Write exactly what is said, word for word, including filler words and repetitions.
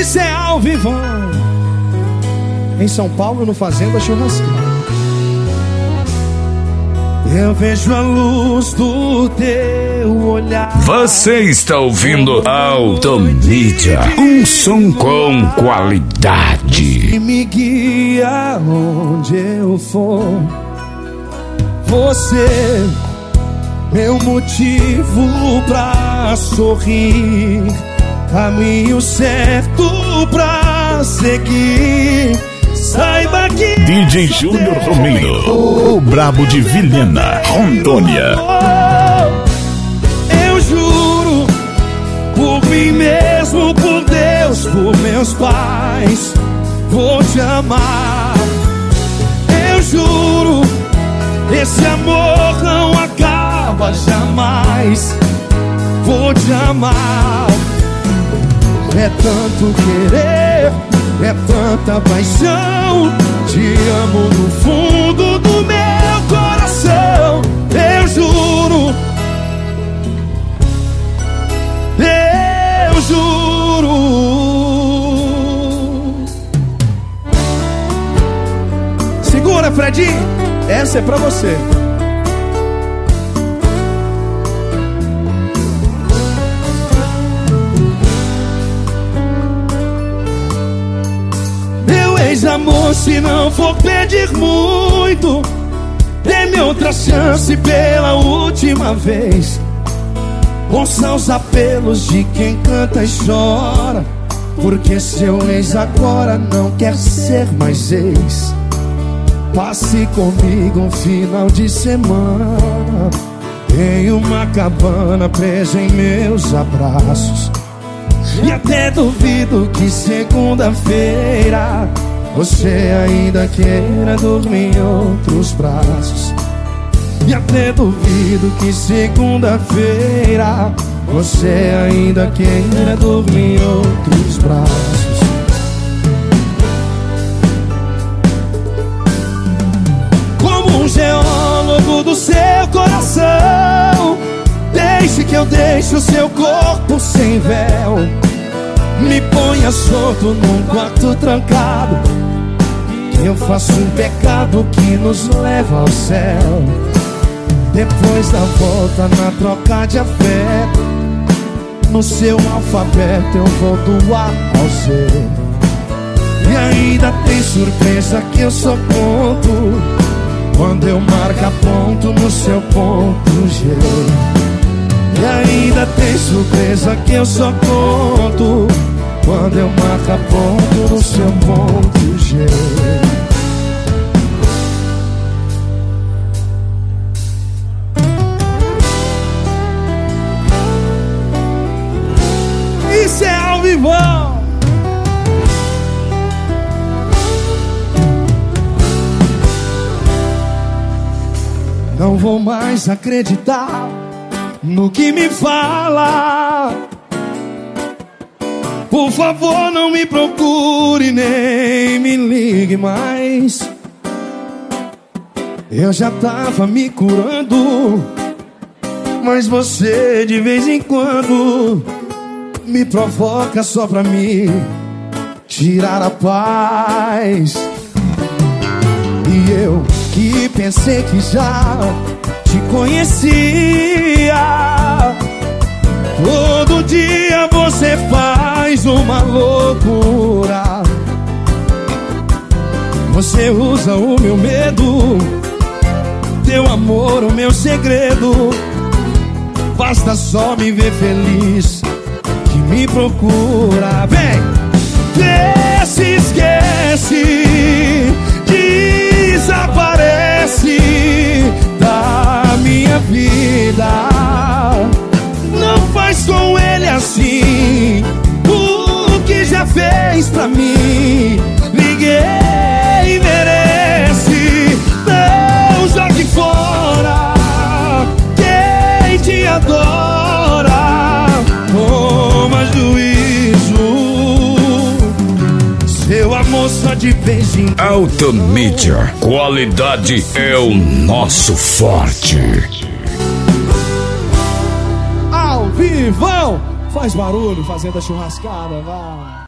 Isso é ao vivo. Em São Paulo, no Fazenda Churrasqueira. Eu vejo a luz do teu olhar. Você está ouvindo Automídia, um som com qualidade. E me guia onde eu for. Você, meu motivo pra sorrir, caminho certo pra seguir. Saiba que D J Júnior Romero, o brabo de Vilhena, Rondônia. Eu juro, por mim mesmo, por Deus, por meus pais, vou te amar. Eu juro, esse amor não acaba jamais. Vou te amar. É tanto querer, é tanta paixão. Te amo no fundo do meu coração. Eu juro, eu juro. Segura, Fredinho, essa é pra você. Amor, se não for pedir muito, dê-me outra chance pela última vez. Ouça os apelos de quem canta e chora, porque seu ex agora não quer ser mais ex. Passe comigo um final de semana em uma cabana presa em meus abraços. E até duvido que segunda-feira você ainda queira dormir em outros braços. E até duvido que segunda-feira você ainda queira dormir em outros braços. Como um geólogo do seu coração, deixe que eu deixe o seu corpo sem véu. Me ponha solto num quarto trancado, que eu faço um pecado que nos leva ao céu. Depois da volta na troca de afeto, no seu alfabeto eu vou do A ao Z. E ainda tem surpresa que eu só conto quando eu marco ponto no seu ponto G. E ainda tem surpresa que eu só conto quando eu marco ponto no seu ponto G. Isso é ao vivo. Não vou mais acreditar no que me fala. Por favor, não me procure nem me ligue mais. Eu já tava me curando, mas você de vez em quando me provoca só pra me tirar a paz. E eu que pensei que já te conhecia, todo dia você faz uma loucura. Você usa o meu medo, teu amor, o meu segredo. Basta só me ver feliz que me procura. Vem! Vê, se esquece, desaparece da minha vida. Não faz com ele assim o que já fez pra mim. Ninguém merece. Não jogue fora quem te adora. Toma juízo, seu amor só de vez em quando. Automídia, qualidade é o nosso forte. Ao vivão, faz barulho, Fazenda Churrascada, vai.